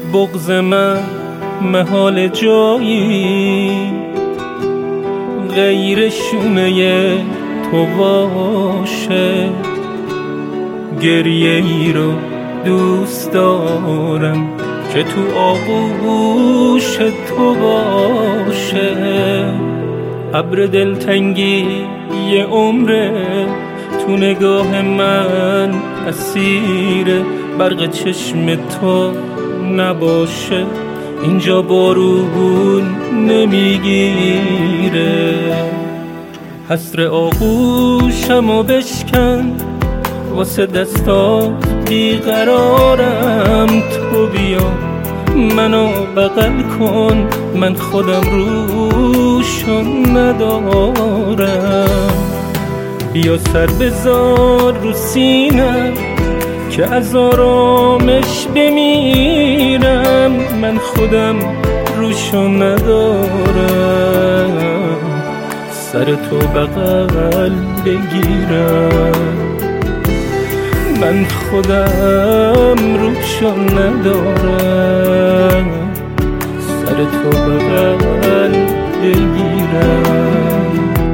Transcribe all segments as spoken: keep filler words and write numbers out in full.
بغض من محال جایی غیر شونه تو باشه. گریه ای رو دوست دارم که تو آغوش تو باشه. ابر دلتنگی یه عمره تو نگاه من اسیر برق چشم تو نباشه. اینجا بارون نمیگیره. حسر آغوشمو بشکن واسه دستات بیقرارم. تو بیا منو بغل کن من خودم روشو ندارم. بیا سر بذار رو سینم که از آرامش بمیرم. من خودم روشو ندارم سر تو بغل بگیرم. من خودم روشو ندارم سر تو بغل بگیرم.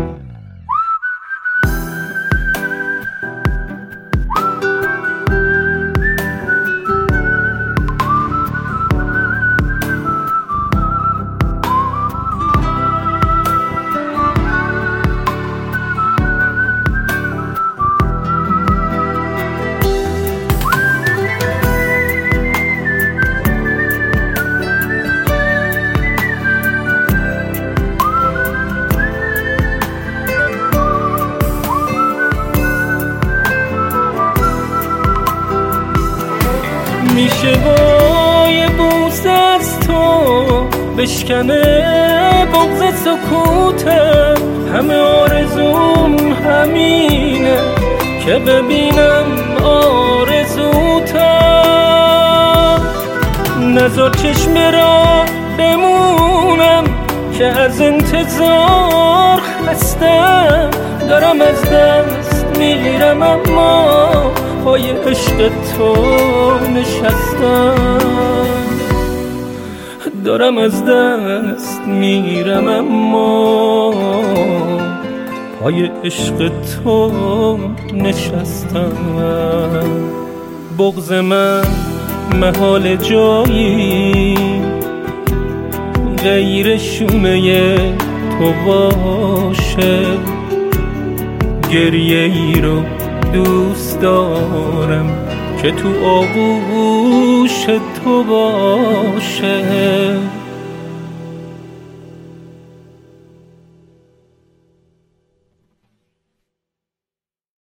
میشه با یه بوس از تو بشکنه بغض سکوتم. همه آرزوم همینه که ببینم آرزوتم. نذار چشم را بمونم که از انتظار خستم. دارم از دست میرم اما پای عشق تو نشستم. دارم از دست میرم اما پای عشق تو نشستم. بغض من محال جایی غیر شونه تو باشه. گریه ای رو دوست دارم که تو آغوش تو باشه.